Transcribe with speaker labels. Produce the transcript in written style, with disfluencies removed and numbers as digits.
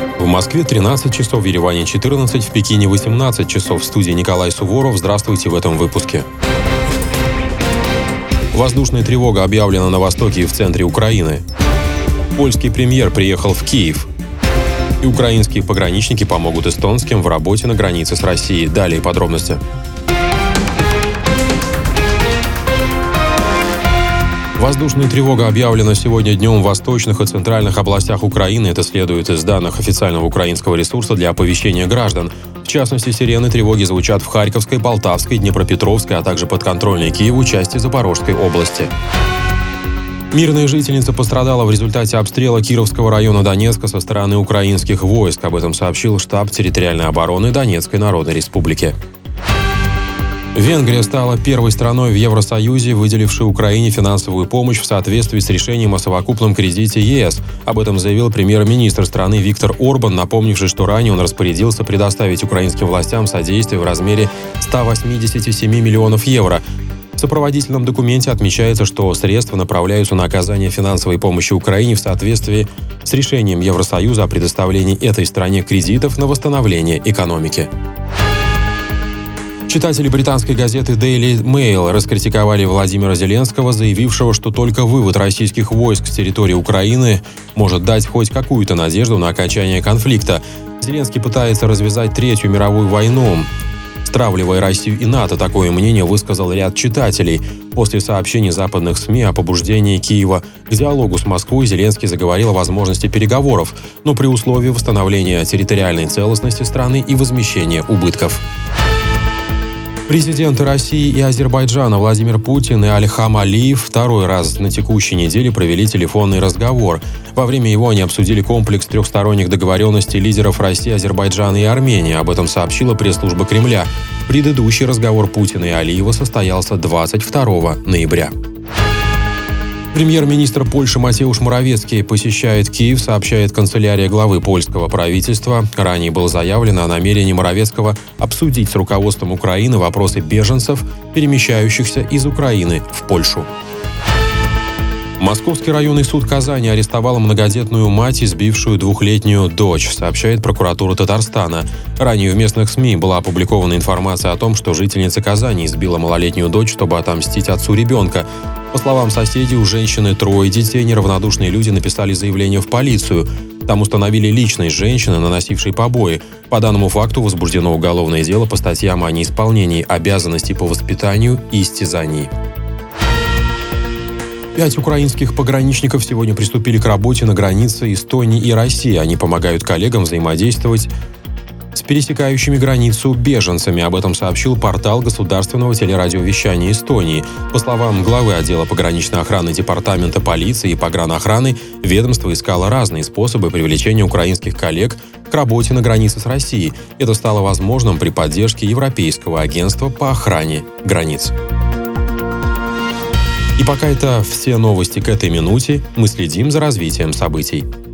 Speaker 1: В Москве 13 часов, в Ереване 14, в Пекине 18 часов. В студии Николай Суворов. Здравствуйте в этом выпуске. Воздушная тревога объявлена на востоке и в центре Украины. Польский премьер приехал в Киев. И украинские пограничники помогут эстонским в работе на границе с Россией. Далее подробности. Воздушная тревога объявлена сегодня днем в восточных и центральных областях Украины. Это следует из данных официального украинского ресурса для оповещения граждан. В частности, сирены тревоги звучат в Харьковской, Полтавской, Днепропетровской, а также подконтрольной Киеву части Запорожской области. Мирная жительница пострадала в результате обстрела Кировского района Донецка со стороны украинских войск. Об этом сообщил штаб территориальной обороны Донецкой Народной Республики. Венгрия стала первой страной в Евросоюзе, выделившей Украине финансовую помощь в соответствии с решением о совокупном кредите ЕС. Об этом заявил премьер-министр страны Виктор Орбан, напомнивший, что ранее он распорядился предоставить украинским властям содействие в размере 187 миллионов евро. В сопроводительном документе отмечается, что средства направляются на оказание финансовой помощи Украине в соответствии с решением Евросоюза о предоставлении этой стране кредитов на восстановление экономики. Читатели британской газеты Daily Mail раскритиковали Владимира Зеленского, заявившего, что только вывод российских войск с территории Украины может дать хоть какую-то надежду на окончание конфликта. Зеленский пытается развязать Третью мировую войну, стравливая Россию и НАТО. Такое мнение высказал ряд читателей. После сообщений западных СМИ о побуждении Киева к диалогу с Москвой Зеленский заговорил о возможности переговоров, но при условии восстановления территориальной целостности страны и возмещения убытков. Президенты России и Азербайджана Владимир Путин и Ильхам Алиев второй раз на текущей неделе провели телефонный разговор. Во время его они обсудили комплекс трехсторонних договоренностей лидеров России, Азербайджана и Армении. Об этом сообщила пресс-служба Кремля. Предыдущий разговор Путина и Алиева состоялся 22 ноября. Премьер-министр Польши Матеуш Моравецкий посещает Киев, сообщает канцелярия главы польского правительства. Ранее было заявлено о намерении Моравецкого обсудить с руководством Украины вопросы беженцев, перемещающихся из Украины в Польшу. Московский районный суд Казани арестовал многодетную мать, избившую двухлетнюю дочь, сообщает прокуратура Татарстана. Ранее в местных СМИ была опубликована информация о том, что жительница Казани избила малолетнюю дочь, чтобы отомстить отцу ребенка. По словам соседей, у женщины 3 детей. Неравнодушные люди написали заявление в полицию. Там установили личность женщины, наносившей побои. По данному факту возбуждено уголовное дело по статьям о неисполнении обязанностей по воспитанию и истязании. 5 украинских пограничников сегодня приступили к работе на границе Эстонии и России. Они помогают коллегам взаимодействовать с пересекающими границу беженцами. Об этом сообщил портал государственного телерадиовещания Эстонии. По словам главы отдела пограничной охраны департамента полиции и погранохраны, ведомство искало разные способы привлечения украинских коллег к работе на границе с Россией. Это стало возможным при поддержке Европейского агентства по охране границ. И пока это все новости к этой минуте, мы следим за развитием событий.